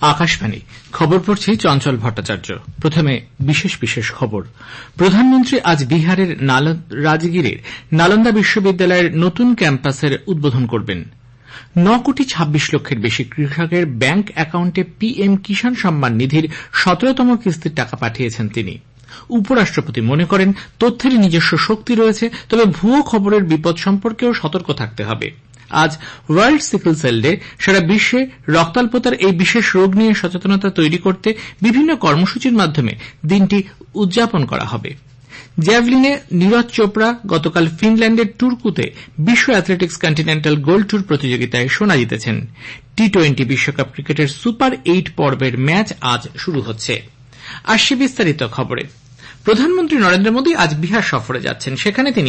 আকাশবাণী খবর পড়ছি চঞ্চল ভট্টাচার্য। প্রথমে বিশেষ বিশেষ খবর। প্রধানমন্ত্রী আজ বিহারের রাজগীরের নালন্দা বিশ্ববিদ্যালয়ের নতুন ক্যাম্পাসের উদ্বোধন করবেন। 9 কোটি 26 লক্ষের বেশি কৃষকের ব্যাংক অ্যাকাউন্টে পিএম কিষাণ সম্মান নিধির 17তম কিস্তির টাকা পাঠিয়েছেন তিনি। উপরাষ্ট্রপতি মনে করেন, তথ্যের নিজস্ব শক্তি রয়েছে, তবে ভুয়ো খবরের বিপদ সম্পর্কেও সতর্ক থাকতে হবে। আজ ওয়ার্ল্ড সিকল সেল ডে। সারা বিশ্বে রক্তাল্পতার এই বিশেষ রোগ নিয়ে সচেতনতা তৈরি করতে বিভিন্ন কর্মসূচির মাধ্যমে দিনটি উদযাপন করা হবে। জ্যাভলিনে নীরজ চোপড়া গতকাল ফিনল্যান্ডের টুরকুতে বিশ্ব অ্যাথলেটিক্স কন্টিনেন্টাল গোল্ড ট্যুর প্রতিযোগিতায় সোনা জিতেছেন। টি-20 বিশ্বকাপ ক্রিকেটের সুপার 8 পর্বের ম্যাচ আজ শুরু হচ্ছে। আসছে বিস্তারিত খবরে। প্রধানমন্ত্রী নরেন্দ্র মোদী আজ বিহার সফরে যাচ্ছেন। সেখানে তিনি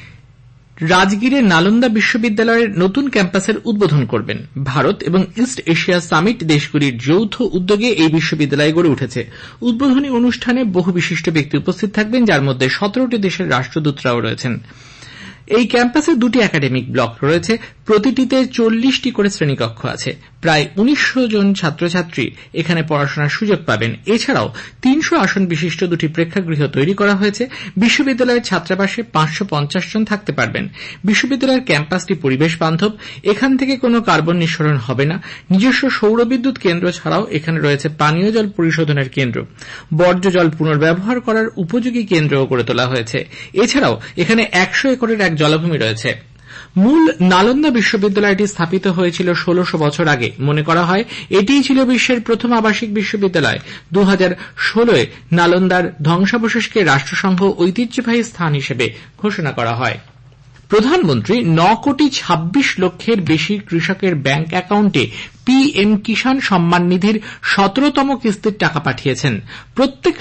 রাজগীরের নালন্দা বিশ্ববিদ্যালয়ের নতুন ক্যাম্পাসের উদ্বোধন করবেন। ভারত এবং ইস্ট এশিয়া সামিট দেশগুলির যৌথ উদ্যোগে এই বিশ্ববিদ্যালয় গড়ে উঠেছে। উদ্বোধনী অনুষ্ঠানে বহু বিশিষ্ট ব্যক্তি উপস্থিত থাকবেন, যার মধ্যে 17টি দেশের রাষ্ট্রদূতরাও রয়েছেন। এই ক্যাম্পাসে 2টি একাডেমিক ব্লক রয়েছে, প্রতিটিতে 40টি করে শ্রেণীকক্ষ আছে। প্রায় 1900 জন ছাত্রছাত্রী এখানে পড়াশোনার সুযোগ পাবেন। এছাড়াও 300 আসন বিশিষ্ট 2টি প্রেক্ষাগৃহ তৈরি করা হয়েছে। বিশ্ববিদ্যালয়ের ছাত্রাবাসে 550 জন থাকতে পারবেন। বিশ্ববিদ্যালয়ের ক্যাম্পাসটি পরিবেশ বান্ধব। এখান থেকে কোনো কার্বন নিঃসরণ হবে না। নিজস্ব সৌরবিদ্যুৎ কেন্দ্র ছাড়াও এখানে রয়েছে পানীয় জল পরিশোধনের কেন্দ্র। বর্জ্য জল পুনর্ব্যবহার করার উপযোগী কেন্দ্রও গড়ে তোলা হয়েছে। এছাড়াও এখানে 100 একরের এক জলাভূমি রয়েছে। মূল নালন্দা বিশ্ববিদ্যালয়টি স্থাপিত হয়েছিল 1600 বছর আগে। মনে করা হয় এটিই ছিল বিশ্বের প্রথম আবাসিক বিশ্ববিদ্যালয়। 2016-এ নালন্দার ধ্বংসাবশেষকে রাষ্ট্রসংঘ ঐতিহ্যবাহী স্থান হিসেবে ঘোষণা করা হয়। প্রধানমন্ত্রী 9 কোটি 26 লক্ষের বেশি কৃষকের ব্যাংক অ্যাকাউন্টে পিএম কিষাণ সম্মান নিধির 17তম কিস্তির টাকা পাঠিয়েছেন। প্রত্যক্ষ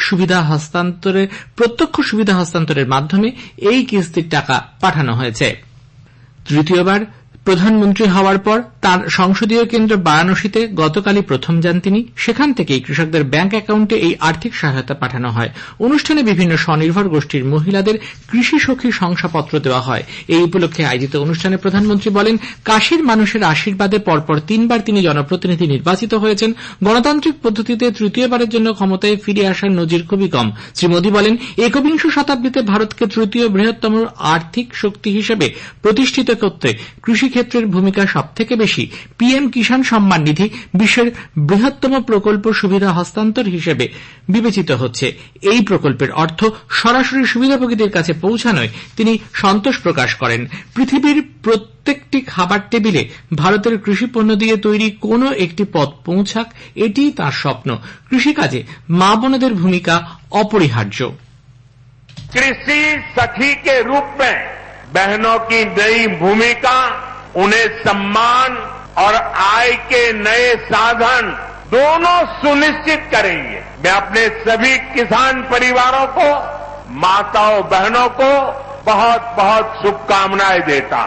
সুবিধা হস্তান্তরের মাধ্যমে এই কিস্তির টাকা পাঠানো হয়েছে। তৃতীয়বার প্রধানমন্ত্রী হওয়ার পর তাঁর সংসদীয় কেন্দ্র বারাণসীতে গতকালই প্রথম যান তিনি। সেখান থেকেই কৃষকদের ব্যাংক অ্যাকাউন্টে এই আর্থিক সহায়তা পাঠানো হয়। অনুষ্ঠানে বিভিন্ন স্বনির্ভর গোষ্ঠীর মহিলাদের কৃষি সখী শংসাপত্র দেওয়া হয়। এই উপলক্ষে আয়োজিত অনুষ্ঠানে প্রধানমন্ত্রী বলেন, কাশীর মানুষের আশীর্বাদে পরপর 3বার তিনি জনপ্রতিনিধি নির্বাচিত হয়েছেন। গণতান্ত্রিক পদ্ধতিতে তৃতীয়বারের জন্য ক্ষমতায় ফিরে আসার নজির খুবই কম। শ্রী মোদী বলেন, একবিংশ শতাব্দীতে ভারতকে তৃতীয় বৃহত্তম আর্থিক শক্তি হিসেবে প্রতিষ্ঠিত করতে কৃষিক্ষেত্রের ভূমিকা সবথেকে বেশি। পিএম কিষাণ সম্মান নিধি বিশ্বের বৃহত্তম প্রকল্প সুবিধা হস্তান্তর হিসেবে বিবেচিত হচ্ছে। এই প্রকল্পের অর্থ সরাসরি সুবিধাভোগীদের কাছে পৌঁছানোয় তিনি সন্তোষ প্রকাশ করেন। পৃথিবীর প্রত্যেকটি খাবার টেবিলে ভারতের কৃষিপণ্য দিয়ে তৈরি কোনো একটি পদ পৌঁছাক, এটিই তাঁর স্বপ্ন। কৃষিকাজে মা বোনেদের ভূমিকা অপরিহার্য। কৃষি সখী के रूप में बहनों की नई भूमिका उन्हें सम्मान और आय के नए साधन दोनों सुनिश्चित करेंगे। मैं अपने सभी किसान परिवारों को, माताओं बहनों को बहुत बहुत शुभकामनाएं देता।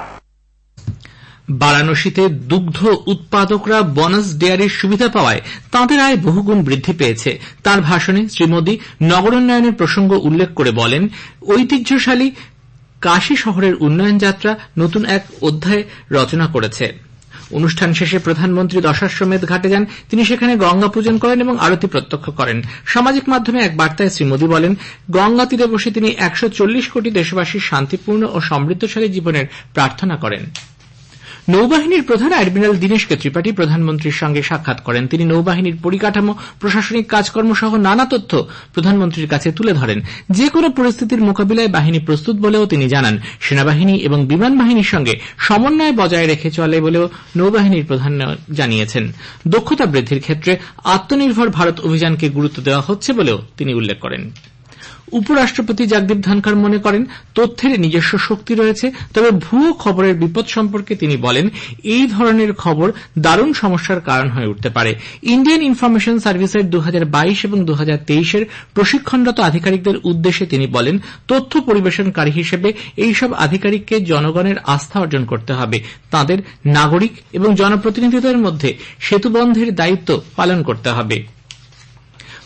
বারাণসীতে দুগ্ধ উৎপাদকরা বোনাস ডেয়ারির সুবিধা পাওয়ায় তাঁদের আয় বহুগুণ বৃদ্ধি পেয়েছে। তাঁর ভাষণে শ্রী মোদী নগরোন্নয়নের প্রসঙ্গ উল্লেখ করে বলেন, ঐতিহ্যশালী কাশী শহরের উন্নয়ন যাত্রা নতুন এক অধ্যায় রচনা করেছে। অনুষ্ঠান শেষে প্রধানমন্ত্রী দশাশ্বমেধ ঘাটে যান। তিনি সেখানে গঙ্গা পূজন করেন এবং আরতি প্রত্যক্ষ করেন। সামাজিক মাধ্যমে এক বার্তায় শ্রী মোদী বলেন, গঙ্গা তীরে বসে তিনি 140 কোটি দেশবাসীর শান্তিপূর্ণ ও সমৃদ্ধশালী জীবনের প্রার্থনা করেন। নৌবাহিনীর প্রধান অ্যাডমিরাল দীনেশকে ত্রিপাঠী প্রধানমন্ত্রীর সঙ্গে সাক্ষাৎ করেন। তিনি নৌবাহিনীর পরিকাঠামো, প্রশাসনিক কাজকর্ম সহ নানা তথ্য প্রধানমন্ত্রীর কাছে তুলে ধরেন। যে কোনো পরিস্থিতির মোকাবিলায় বাহিনী প্রস্তুত বলেও তিনি জানান। সেনাবাহিনী এবং বিমান বাহিনীর সঙ্গে সমন্বয় বজায় রেখে চলে বলেও নৌবাহিনীর প্রধান জানিয়েছেন। দক্ষতা বৃদ্ধির ক্ষেত্রে আত্মনির্ভর ভারত অভিযানকে গুরুত্ব দেওয়া হচ্ছে বলেও তিনি উল্লেখ করেন। উপরাষ্ট্রপতি জগদীপ ধনখড় মনে করেন, তথ্যের নিজস্ব শক্তি রয়েছে, তবে ভুয়ো খবরের বিপদ সম্পর্কে তিনি বলেন, এই ধরনের খবর দারুণ সমস্যার কারণ হয়ে উঠতে পারে। ইন্ডিয়ান ইনফরমেশন সার্ভিসের 2022 এবং 2023-এর প্রশিক্ষণরত আধিকারিকদের উদ্দেশ্যে তিনি বলেন, তথ্য পরিবেশনকারী হিসেবে এইসব আধিকারিককে জনগণের আস্থা অর্জন করতে হবে। তাঁদের নাগরিক এবং জনপ্রতিনিধিদের মধ্যে সেতুবন্ধের দায়িত্ব পালন করতে হবে।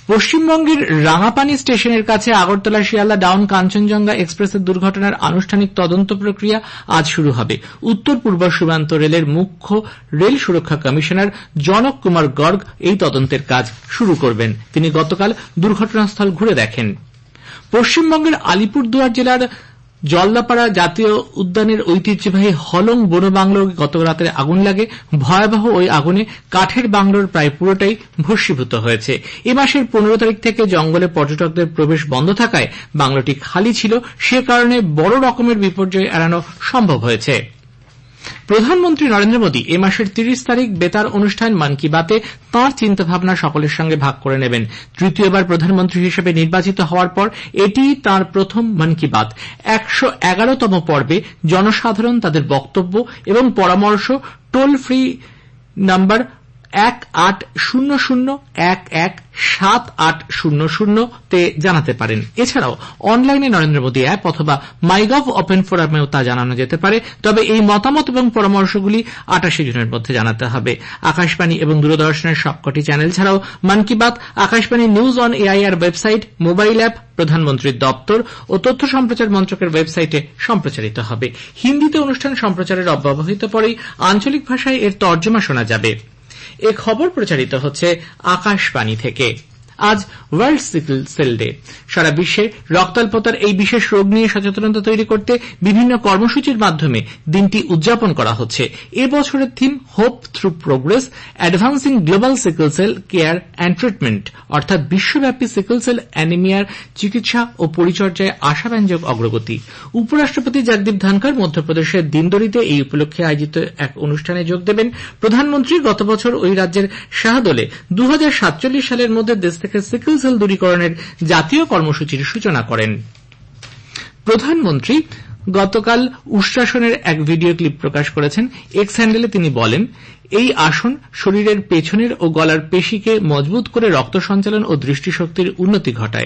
পশ্চিমবঙ্গের রাঙাপানি স্টেশনের কাছে আগরতলা শিয়ালদা ডাউন কাঞ্চনজঙ্ঘা এক্সপ্রেসের দুর্ঘটনার আনুষ্ঠানিক তদন্ত প্রক্রিয়া আজ শুরু হবে। উত্তর পূর্ব সীমান্ত রেলের মুখ্য রেল সুরক্ষা কমিশনার জনক কুমার গর্গ এই তদন্তের কাজ শুরু করবেন। তিনি গতকাল দুর্ঘটনাস্থল ঘুরে দেখেন। পশ্চিমবঙ্গের আলিপুরদুয়ার জেলার জলদাপাড়া জাতীয় উদ্যানের ঐতিহ্যবাহী হলং বন বাংলোয় গত রাতে আগুন লাগে। ভয়াবহ ওই আগুনে কাঠের বাংলোর প্রায় পুরোটাই ভস্মীভূত হয়েছে। এ মাসের 15 তারিখ থেকে জঙ্গলে পর্যটকদের প্রবেশ বন্ধ থাকায় বাংলোটি খালি ছিল, সে কারণে বড় রকমের বিপর্যয় এড়ানো সম্ভব হয়েছে। প্রধানমন্ত্রী নরেন্দ্র মোদী এ মাসের 30 তারিখ বেতার অনুষ্ঠান মন কি বাতে তাঁর চিন্তাভাবনা সকলের সঙ্গে ভাগ করে নেবেন। তৃতীয়বার প্রধানমন্ত্রী হিসেবে নির্বাচিত হওয়ার পর এটিই তাঁর প্রথম মন কি বাত। 111তম পর্বে জনসাধারণ তাদের বক্তব্য এবং পরামর্শ টোল ফ্রি নম্বর 1800117800 তে জানাতে পারেন। এছাড়াও অনলাইনে নরেন্দ্র মোদী অ্যাপ অথবা মাইগভ ওপেন ফোরামেও তা জানানো যেতে পারে। তবে এই মতামত এবং পরামর্শগুলি 28 জুনের মধ্যে জানাতে হবে। আকাশবাণী এবং দূরদর্শনের সবকটি চ্যানেল ছাড়াও Mann Ki Baat Akashvani news on AIR website, mobile app, প্রধানমন্ত্রীর দপ্তর ও তথ্য সম্প্রচার মন্ত্রকের ওয়েবসাইটে সম্প্রচারিত হবে। হিন্দিতে অনুষ্ঠান সম্প্রচারের অব্যবহিত পরেই আঞ্চলিক ভাষায় এর তর্জমা শোনা যাবে। এ খবর প্রচারিত হচ্ছে আকাশবাণী থেকে। আজ ওয়ার্ল্ড সিকল সেল ডে। সারা বিশ্বে রক্তাল্পতার এই বিশেষ রোগ নিয়ে সচেতনতা তৈরি করতে বিভিন্ন কর্মসূচির মাধ্যমে দিনটি উদযাপন করা হচ্ছে। এ বছরের theme hope through progress, advancing global sickle cell care and treatment, অর্থাৎ বিশ্বব্যাপী সিকল সেল অ্যানিমিয়ার চিকিৎসা ও পরিচর্যায় আশাব্যঞ্জক অগ্রগতি। উপরাষ্ট্রপতি জগদীপ ধনখড় মধ্যপ্রদেশের দিনদরিতে এই উপলক্ষে আয়োজিত এক অনুষ্ঠানে যোগ দেবেন। প্রধানমন্ত্রী গত বছর ওই রাজ্যের শাহদোলে 2047 সালের মধ্যে দেশ থেকে সিকল সেল দূরীকরণের জাতীয় কর্মসূচির সূচনা করেন। প্রধানমন্ত্রী গতকাল উষ্ট্রাসনের এক ভিডিও ক্লিপ প্রকাশ করেছেন। এক্স হ্যান্ডেলে তিনি বলেন, এই আসন শরীরের পেছনের ও গলার পেশিকে মজবুত করে রক্ত সঞ্চালন ও দৃষ্টিশক্তির উন্নতি ঘটায়।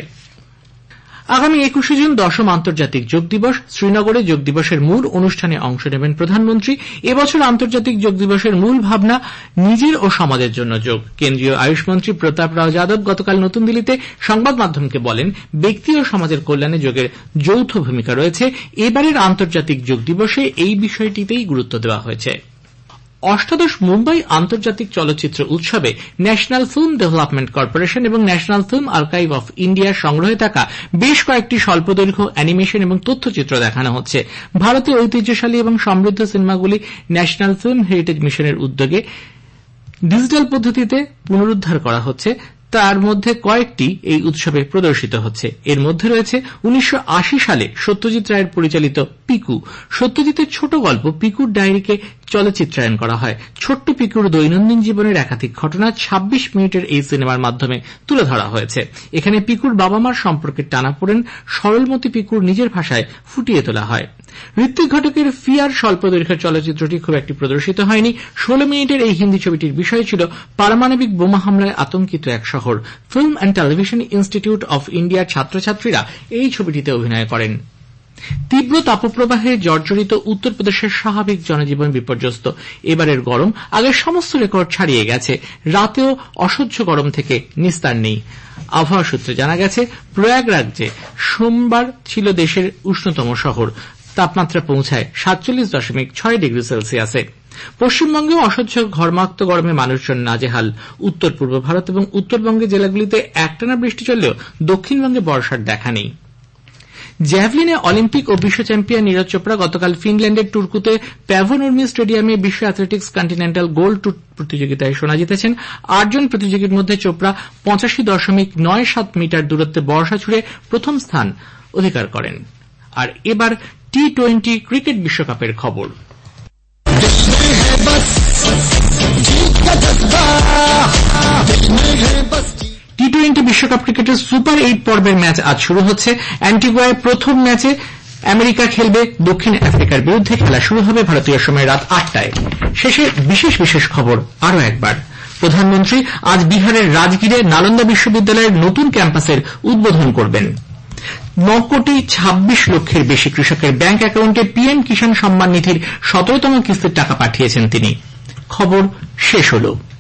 আগামী 21শে জুন 10ম আন্তর্জাতিক যোগ দিবস। শ্রীনগরে যোগ দিবসের মূল অনুষ্ঠানে অংশ নেবেন প্রধানমন্ত্রী। এবছর আন্তর্জাতিক যোগ দিবসের মূল ভাবনা নিজের ও সমাজের জন্য যোগ। কেন্দ্রীয় আয়ুষ মন্ত্রী প্রতাপ রাও যাদব গতকাল নতুন দিল্লিতে সংবাদ মাধ্যমকে বলেন, ব্যক্তি ও সমাজের কল্যাণে যোগের যৌথ ভূমিকা রয়েছে। এবারের আন্তর্জাতিক যোগ দিবসে এই বিষয়টিতেই গুরুত্ব দেওয়া হয়েছে। অষ্টাদশ মুম্বাই আন্তর্জাতিক চলচ্চিত্র উৎসবে ন্যাশনাল ফিল্ম ডেভেলপমেন্ট কর্পোরেশন এবং ন্যাশনাল ফিল্ম আর্কাইভ অফ ইন্ডিয়ার সংগ্রহে থাকা বেশ কয়েকটি স্বল্পদৈর্ঘ্য অ্যানিমেশন এবং তথ্যচিত্র দেখানো হচ্ছে। ভারতের ঐতিহ্যশালী এবং সমৃদ্ধ সিনেমাগুলি ন্যাশনাল ফিল্ম হেরিটেজ মিশনের উদ্যোগে ডিজিটাল পদ্ধতিতে পুনরুদ্ধার করা হচ্ছে। তার মধ্যে কয়েকটি এই উৎসবে প্রদর্শিত হচ্ছে। এর মধ্যে রয়েছে 1980 সালে সত্যজিৎ রায়ের পরিচালিত পিকু। সত্যজিতের ছোট গল্প পিকুর ডায়েরিকে চলচ্চিত্রায়ন করা হয়। ছোট্ট পিকুর দৈনন্দিন জীবনের একাধিক ঘটনা 26 মিনিটের এই সিনেমার মাধ্যমে তুলে ধরা হয়েছে। এখানে পিকুর বাবা মার সম্পর্কের টানাপোড়েন সরলমতি পিকুর নিজের ভাষায় ফুটিয়ে তোলা হয়। ঋত্বিক ঘটকের ফিয়ার স্বল্পদৈর্ঘ্যের চলচ্চিত্রটি খুব একটি প্রদর্শিত হয়নি। 16 মিনিটের এই হিন্দি ছবিটির বিষয় ছিল পারমাণবিক বোমা হামলায় আতঙ্কিত এক শহর। Film and Television Institute of ইন্ডিয়ার ছাত্রছাত্রীরা এই ছবিটিতে অভিনয় করেন। তীব্র তাপপ্রবাহে জর্জরিত উত্তরপ্রদেশের স্বাভাবিক জনজীবন বিপর্যস্ত। এবারের গরম আগের সমস্ত রেকর্ড ছাড়িয়ে গেছে। রাতেও অসহ্য গরম থেকে নিস্তার নেই। আবহাওয়া সূত্রে জানা গেছে, প্রয়াগরাজ্যে সোমবার ছিল দেশের উষ্ণতম শহর। তাপমাত্রা পৌঁছায় 47.6 ডিগ্রি সেলসিয়াসে। পশ্চিমবঙ্গেও অসহ্য ঘর্মাক্ত গরমে মানুষজন নাজেহাল। উত্তর পূর্ব ভারত এবং উত্তরবঙ্গের জেলাগুলিতে একটানা বৃষ্টি চললেও দক্ষিণবঙ্গে বর্ষার দেখা নেই। জ্যাভলিনে অলিম্পিক ও বিশ্ব চ্যাম্পিয়ন নীরজ চোপড়া গতকাল ফিনল্যান্ডের টুর্কুতে প্যাভোনুর্মি স্টেডিয়ামে বিশ্ব অ্যাথলেটিক্স কন্টিনেন্টাল গোল্ড টুর প্রতিযোগিতায় সোনা জিতেছেন। 8 জন প্রতিযোগীর মধ্যে চোপড়া 85.97 মিটার দূরত্বে বর্ষা ছুড়ে প্রথম স্থান অধিকার করেন। আর এবার টি-20 ক্রিকেট বিশ্বকাপের খবর। টি-20 বিশ্বকাপ ক্রিকেটের সুপার 8 পর্বের ম্যাচ আজ শুরু হচ্ছে। অ্যান্টিগুয়ায় প্রথম ম্যাচে আমেরিকা খেলবে দক্ষিণ আফ্রিকার বিরুদ্ধে। খেলা শুরু হবে ভারতীয় সময় রাত 8টায়। শেষে বিশেষ খবর আরও একবার। প্রধানমন্ত্রী আজ বিহারের রাজগীরে নালন্দা বিশ্ববিদ্যালয়ের নতুন ক্যাম্পাসের উদ্বোধন করবেন। 9,26,00,000 বেশি কৃষকের ব্যাংক অ্যাকাউন্টে পিএম কিষাণ সম্মান নিধির 17তম কিস্তির টাকা পাঠিয়েছেন তিনি। খবর শেষ হল।